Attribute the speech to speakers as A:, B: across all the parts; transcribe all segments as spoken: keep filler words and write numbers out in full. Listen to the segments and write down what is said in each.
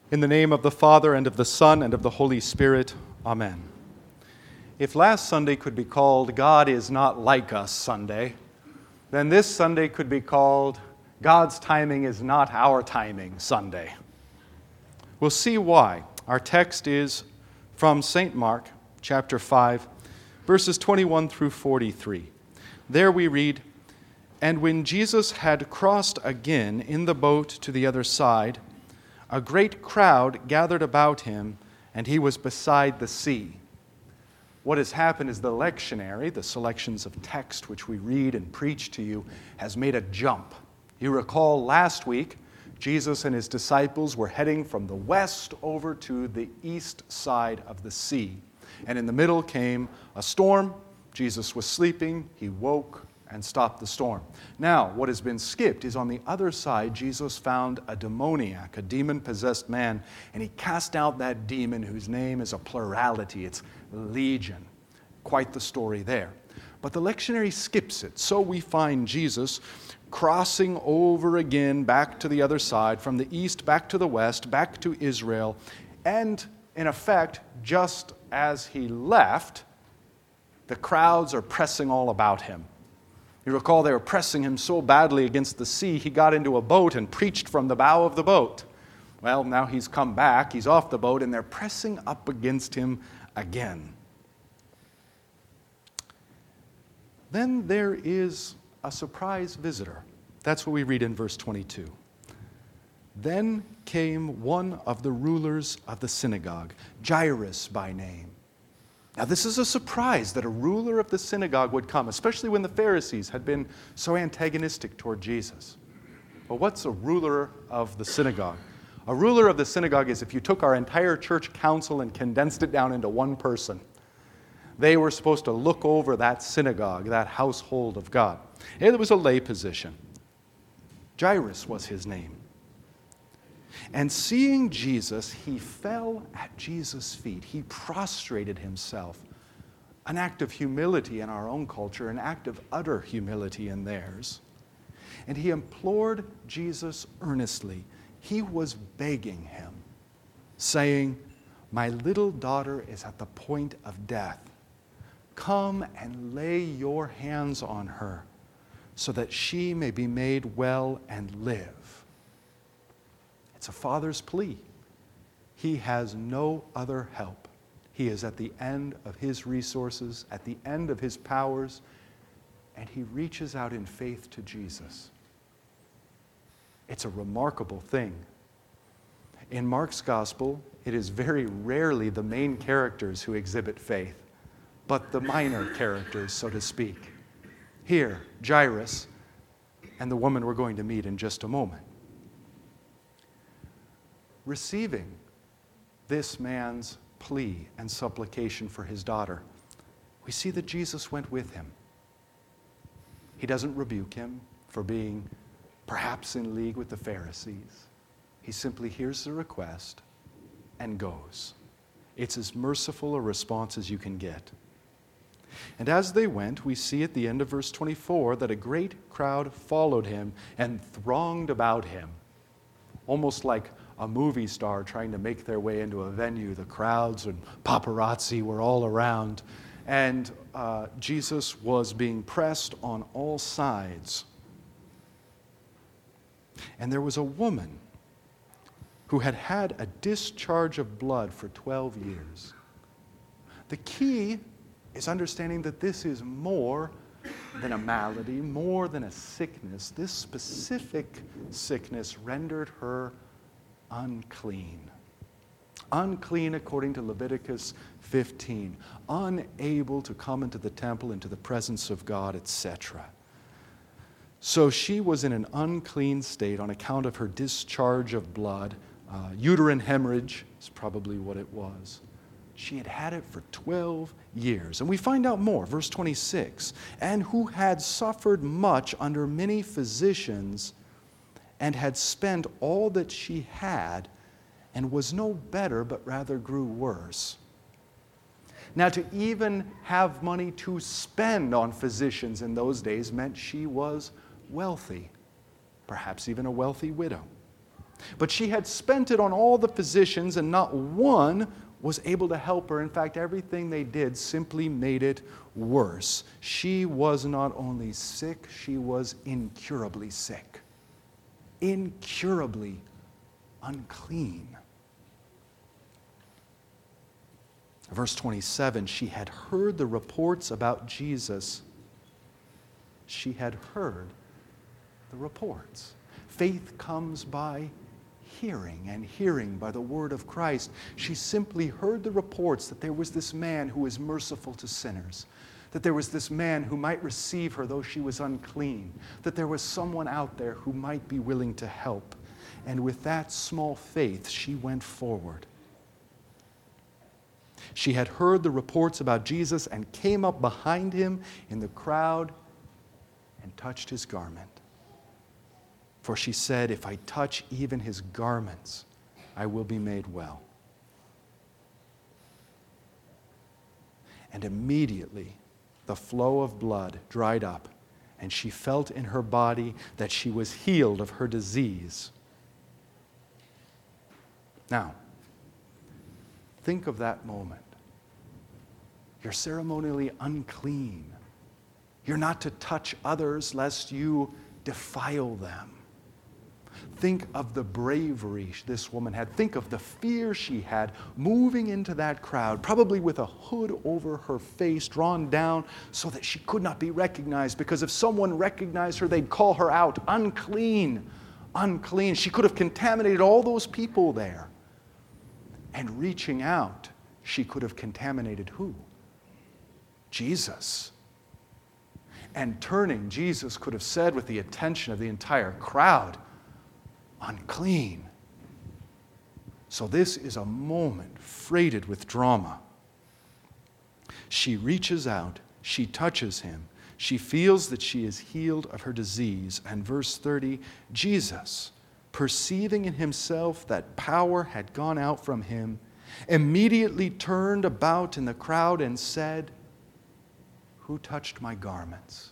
A: In the name of the Father, and of the Son, and of the Holy Spirit, Amen. If last Sunday could be called God is not like us Sunday, then this Sunday could be called God's timing is not our timing Sunday. We'll see why. Our text is from Saint Mark, chapter five, verses twenty-one through forty-three. There we read, "And when Jesus had crossed again in the boat to the other side, a great crowd gathered about him, and he was beside the sea." What has happened is the lectionary, the selections of text which we read and preach to you, has made a jump. You recall last week, Jesus and his disciples were heading from the west over to the east side of the sea. And in the middle came a storm. Jesus was sleeping. He woke and stopped the storm. Now, what has been skipped is on the other side, Jesus found a demoniac, a demon-possessed man, and he cast out that demon whose name is a plurality. It's Legion. Quite the story there. But the lectionary skips it. So we find Jesus crossing over again back to the other side, from the east back to the west, back to Israel. And in effect, just as he left, the crowds are pressing all about him. You recall they were pressing him so badly against the sea, he got into a boat and preached from the bow of the boat. Well, now he's come back, he's off the boat, and they're pressing up against him again. Then there is a surprise visitor. That's what we read in verse twenty-two. "Then came one of the rulers of the synagogue, Jairus by name." Now, this is a surprise that a ruler of the synagogue would come, especially when the Pharisees had been so antagonistic toward Jesus. But what's a ruler of the synagogue? A ruler of the synagogue is if you took our entire church council and condensed it down into one person. They were supposed to look over that synagogue, that household of God. It was a lay position. Jairus was his name. And seeing Jesus, he fell at Jesus' feet. He prostrated himself. An act of humility in our own culture, an act of utter humility in theirs. And he implored Jesus earnestly. He was begging him, saying, "My little daughter is at the point of death. Come and lay your hands on her, so that she may be made well and live." It's a father's plea. He has no other help. He is at the end of his resources, at the end of his powers, and he reaches out in faith to Jesus. It's a remarkable thing. In Mark's gospel, it is very rarely the main characters who exhibit faith, but the minor characters, so to speak. Here, Jairus and the woman we're going to meet in just a moment. Receiving this man's plea and supplication for his daughter, we see that Jesus went with him. He doesn't rebuke him for being perhaps in league with the Pharisees. He simply hears the request and goes. It's as merciful a response as you can get. And as they went, we see at the end of verse twenty-four that a great crowd followed him and thronged about him, almost like a movie star trying to make their way into a venue. The crowds and paparazzi were all around, and uh, Jesus was being pressed on all sides. And there was a woman who had had a discharge of blood for twelve years. The key is understanding that this is more than a malady, more than a sickness. This specific sickness rendered her unclean. Unclean according to Leviticus fifteen. Unable to come into the temple, into the presence of God, et cetera. So she was in an unclean state on account of her discharge of blood. Uh, uterine hemorrhage is probably what it was. She had had it for twelve years. And we find out more, verse twenty-six. "And who had suffered much under many physicians, and had spent all that she had, and was no better, but rather grew worse." Now, to even have money to spend on physicians in those days meant she was wealthy, perhaps even a wealthy widow. But she had spent it on all the physicians, and not one was able to help her. In fact, everything they did simply made it worse. She was not only sick, she was incurably sick. Incurably unclean. Verse twenty-seven, she had heard the reports about Jesus. She had heard the reports. Faith comes by hearing, and hearing by the word of Christ. She simply heard the reports that there was this man who was merciful to sinners, that there was this man who might receive her though she was unclean, that there was someone out there who might be willing to help. And with that small faith, she went forward. She had heard the reports about Jesus and came up behind him in the crowd and touched his garment. For she said, "If I touch even his garments, I will be made well." And immediately the flow of blood dried up, and she felt in her body that she was healed of her disease. Now, think of that moment. You're ceremonially unclean. You're not to touch others lest you defile them. Think of the bravery this woman had. Think of the fear she had moving into that crowd, probably with a hood over her face drawn down so that she could not be recognized, because if someone recognized her, they'd call her out, unclean, unclean. She could have contaminated all those people there. And reaching out, she could have contaminated who? Jesus. And turning, Jesus could have said with the attention of the entire crowd, unclean. So this is a moment freighted with drama. She reaches out, she touches him, she feels that she is healed of her disease. And verse thirty, Jesus, perceiving in himself that power had gone out from him, immediately turned about in the crowd and said, "Who touched my garments?"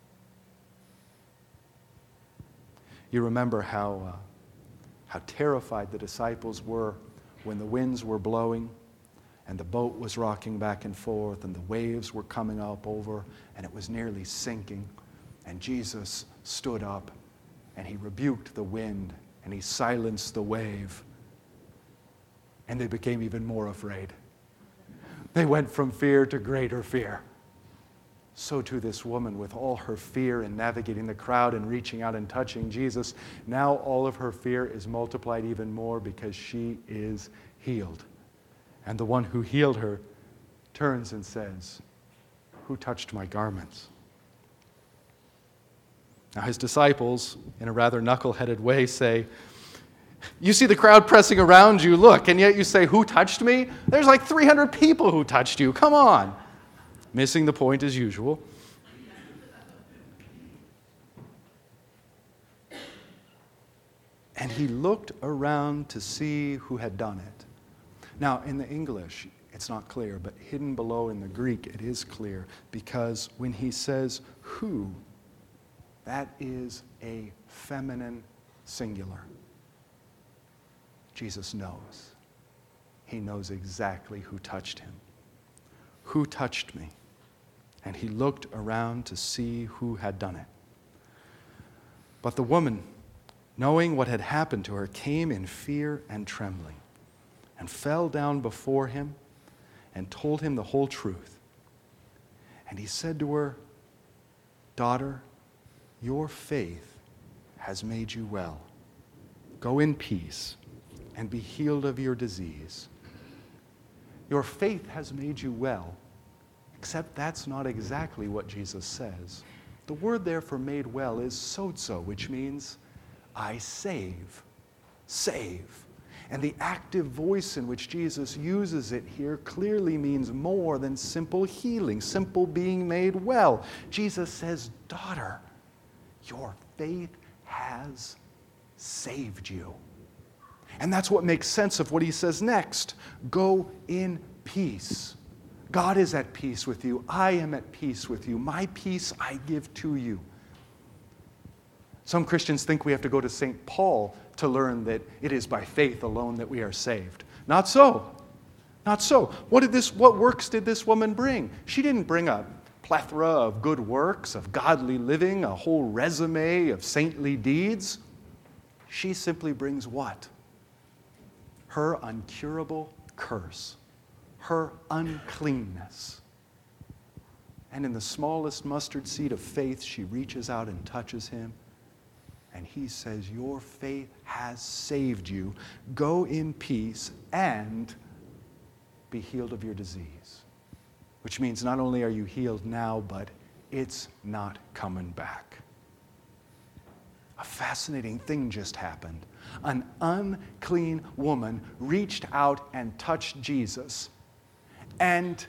A: You remember how, uh, how terrified the disciples were when the winds were blowing and the boat was rocking back and forth and the waves were coming up over and it was nearly sinking. And Jesus stood up and he rebuked the wind and he silenced the wave. And they became even more afraid. They went from fear to greater fear. So too this woman, with all her fear in navigating the crowd and reaching out and touching Jesus, now all of her fear is multiplied even more because she is healed. And the one who healed her turns and says, "Who touched my garments?" Now his disciples, in a rather knuckle-headed way, say, "You see the crowd pressing around you, look, and yet you say, 'Who touched me?' There's like three hundred people who touched you. Come on." Missing the point as usual. And he looked around to see who had done it. Now, in the English, it's not clear, but hidden below in the Greek, it is clear, because when he says who, that is a feminine singular. Jesus knows. He knows exactly who touched him. Who touched me? And he looked around to see who had done it. But the woman, knowing what had happened to her, came in fear and trembling and fell down before him and told him the whole truth. And he said to her, "Daughter, your faith has made you well. Go in peace and be healed of your disease." Your faith has made you well. Except that's not exactly what Jesus says. The word there for made well is sozo, which means I save. Save. And the active voice in which Jesus uses it here clearly means more than simple healing, simple being made well. Jesus says, "Daughter, your faith has saved you." And that's what makes sense of what he says next. Go in peace. God is at peace with you. I am at peace with you. My peace I give to you. Some Christians think we have to go to Saint Paul to learn that it is by faith alone that we are saved. Not so. Not so. What did this, what works did this woman bring? She didn't bring a plethora of good works, of godly living, a whole resume of saintly deeds. She simply brings what? Her uncurable curse, her uncleanness. And in the smallest mustard seed of faith, she reaches out and touches him. And he says, your faith has saved you. Go in peace and be healed of your disease. Which means not only are you healed now, but it's not coming back. A fascinating thing just happened. An unclean woman reached out and touched Jesus, and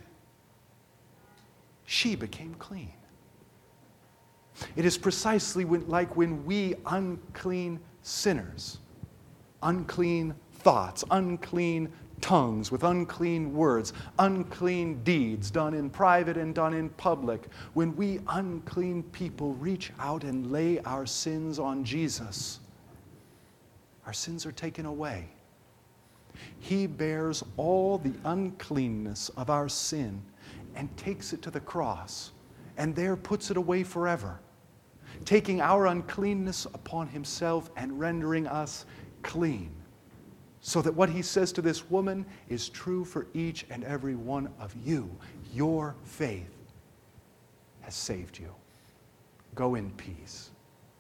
A: she became clean. It is precisely when, like when we unclean sinners, unclean thoughts, unclean tongues with unclean words, unclean deeds done in private and done in public, when we unclean people reach out and lay our sins on Jesus, our sins are taken away. He bears all the uncleanness of our sin and takes it to the cross, and there puts it away forever, taking our uncleanness upon himself and rendering us clean, so that what he says to this woman is true for each and every one of you. Your faith has saved you. Go in peace.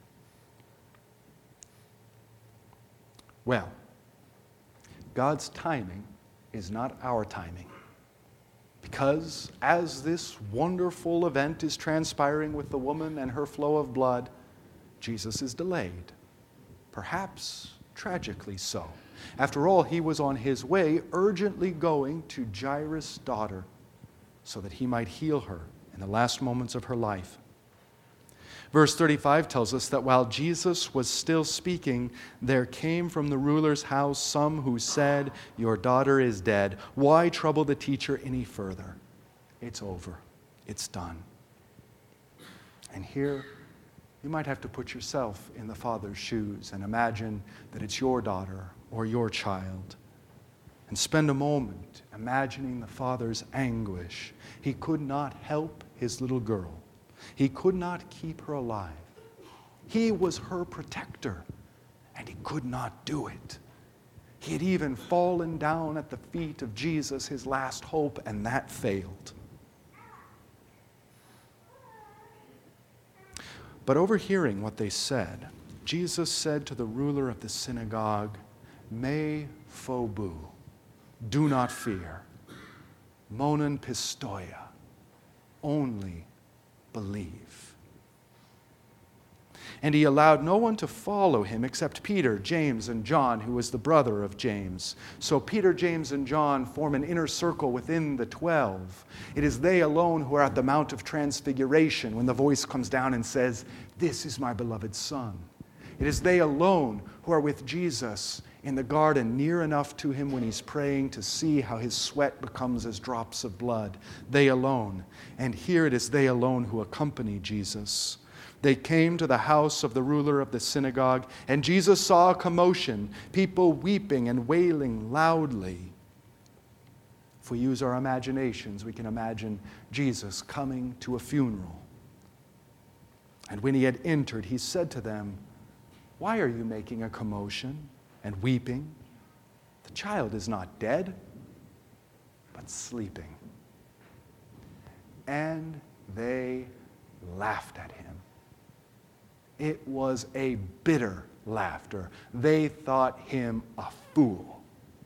A: Well, God's timing is not our timing. Because as this wonderful event is transpiring with the woman and her flow of blood, Jesus is delayed. Perhaps tragically so. After all, he was on his way, urgently going to Jairus' daughter so that he might heal her in the last moments of her life. Verse thirty-five tells us that while Jesus was still speaking, there came from the ruler's house some who said, your daughter is dead. Why trouble the teacher any further? It's over. It's done. And here, you might have to put yourself in the father's shoes and imagine that it's your daughter or your child. And spend a moment imagining the father's anguish. He could not help his little girl. He could not keep her alive. He was her protector, and he could not do it. He had even fallen down at the feet of Jesus, his last hope, and that failed. But overhearing what they said, Jesus said to the ruler of the synagogue, Me phobu, do not fear. Monon pistoia, only believe. And he allowed no one to follow him except Peter, James, and John, who was the brother of James. So Peter, James, and John form an inner circle within the twelve. It is they alone who are at the Mount of Transfiguration when the voice comes down and says, this is my beloved Son. It is they alone who are with Jesus in the garden, near enough to him when he's praying to see how his sweat becomes as drops of blood. They alone. And here it is they alone who accompany Jesus. They came to the house of the ruler of the synagogue, and Jesus saw a commotion, people weeping and wailing loudly. If we use our imaginations, we can imagine Jesus coming to a funeral. And when he had entered, he said to them, why are you making a commotion and weeping? The child is not dead, but sleeping. And they laughed at him. It was a bitter laughter. They thought him a fool.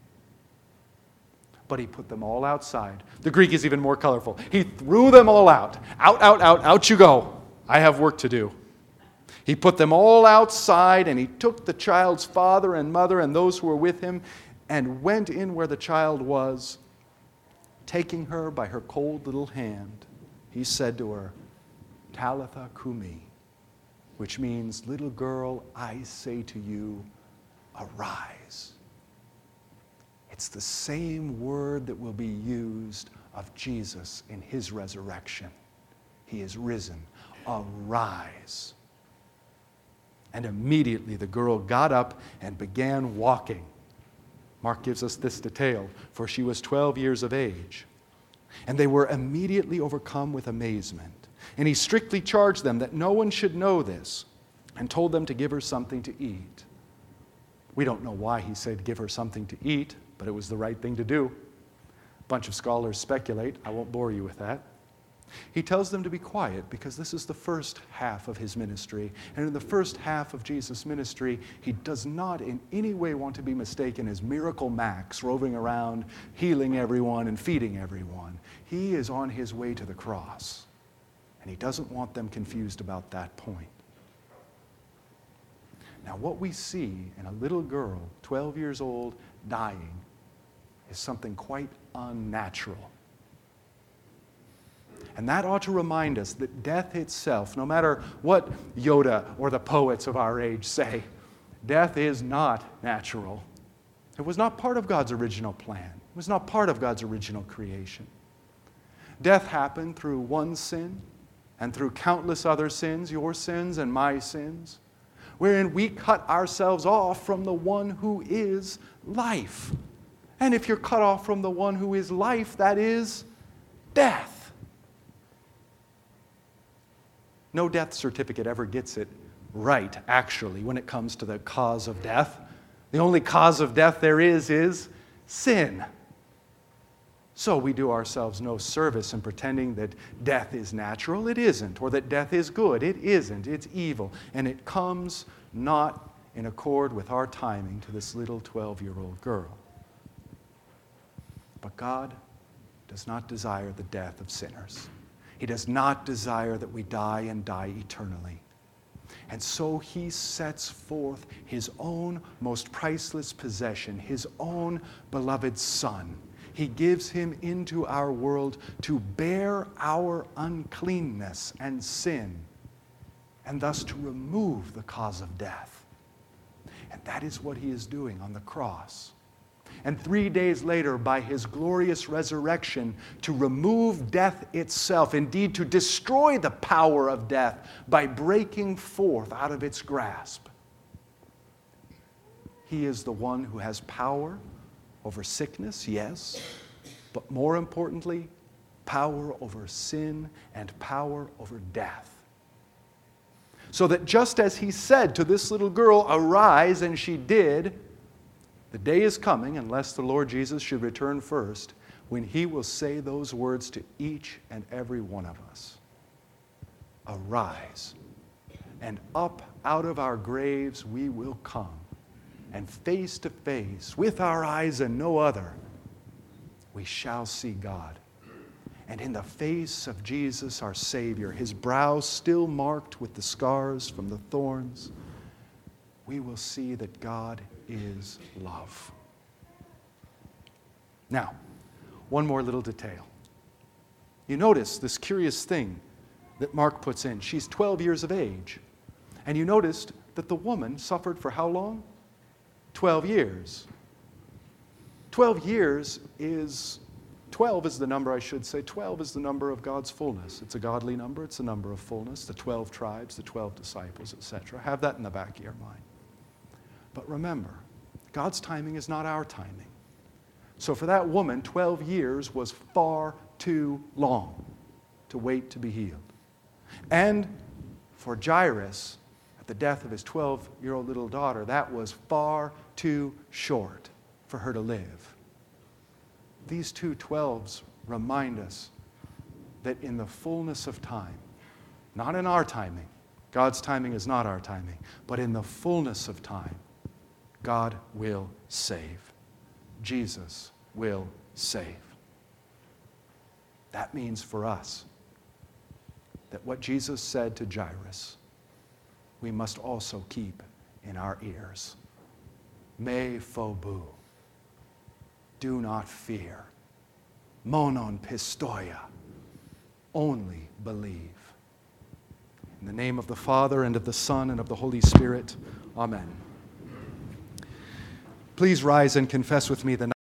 A: But he put them all outside. The Greek is even more colorful. He threw them all out. Out, out, out, out you go. I have work to do. He put them all outside, and he took the child's father and mother and those who were with him and went in where the child was. Taking her by her cold little hand, he said to her, Talitha cumi, which means, little girl, I say to you, arise. It's the same word that will be used of Jesus in his resurrection. He is risen. Arise. And immediately the girl got up and began walking. Mark gives us this detail, for she was twelve years of age. And they were immediately overcome with amazement. And he strictly charged them that no one should know this, and told them to give her something to eat. We don't know why he said give her something to eat, but it was the right thing to do. A bunch of scholars speculate. I won't bore you with that. He tells them to be quiet because this is the first half of his ministry. And in the first half of Jesus' ministry, he does not in any way want to be mistaken as Miracle Max, roving around, healing everyone and feeding everyone. He is on his way to the cross. And he doesn't want them confused about that point. Now, what we see in a little girl, twelve years old, dying, is something quite unnatural. And that ought to remind us that death itself, no matter what Yoda or the poets of our age say, death is not natural. It was not part of God's original plan. It was not part of God's original creation. Death happened through one sin and through countless other sins, your sins and my sins, wherein we cut ourselves off from the one who is life. And if you're cut off from the one who is life, that is death. No death certificate ever gets it right, actually, when it comes to the cause of death. The only cause of death there is is sin. So we do ourselves no service in pretending that death is natural. It isn't. Or that death is good. It isn't. It's evil. And it comes not in accord with our timing to this little twelve-year-old girl. But God does not desire the death of sinners. He does not desire that we die and die eternally. And so he sets forth his own most priceless possession, his own beloved Son. He gives him into our world to bear our uncleanness and sin, and thus to remove the cause of death. And that is what he is doing on the cross. And three days later, by his glorious resurrection, to remove death itself, indeed to destroy the power of death by breaking forth out of its grasp. He is the one who has power over sickness, yes, but more importantly, power over sin and power over death. So that just as he said to this little girl, "Arise," and she did, the day is coming, unless the Lord Jesus should return first, when he will say those words to each and every one of us. Arise, and up out of our graves we will come, and face to face, with our eyes and no other, we shall see God. And in the face of Jesus, our Savior, his brow still marked with the scars from the thorns, we will see that God is love. Now, one more little detail. You notice this curious thing that Mark puts in. She's twelve years of age. And you noticed that the woman suffered for how long? twelve years. twelve years is, twelve is the number, I should say, twelve is the number of God's fullness. It's a godly number. It's a number of fullness. The twelve tribes, the twelve disciples, et cetera. Have that in the back of your mind. But remember, God's timing is not our timing. So for that woman, twelve years was far too long to wait to be healed. And for Jairus, at the death of his twelve-year-old little daughter, that was far too short for her to live. These two twelves remind us that in the fullness of time, not in our timing, God's timing is not our timing, but in the fullness of time, God will save. Jesus will save. That means for us that what Jesus said to Jairus, we must also keep in our ears. Me phobou. Do not fear. Monon pistoia. Only believe. In the name of the Father, and of the Son, and of the Holy Spirit. Amen. Please rise and confess with me the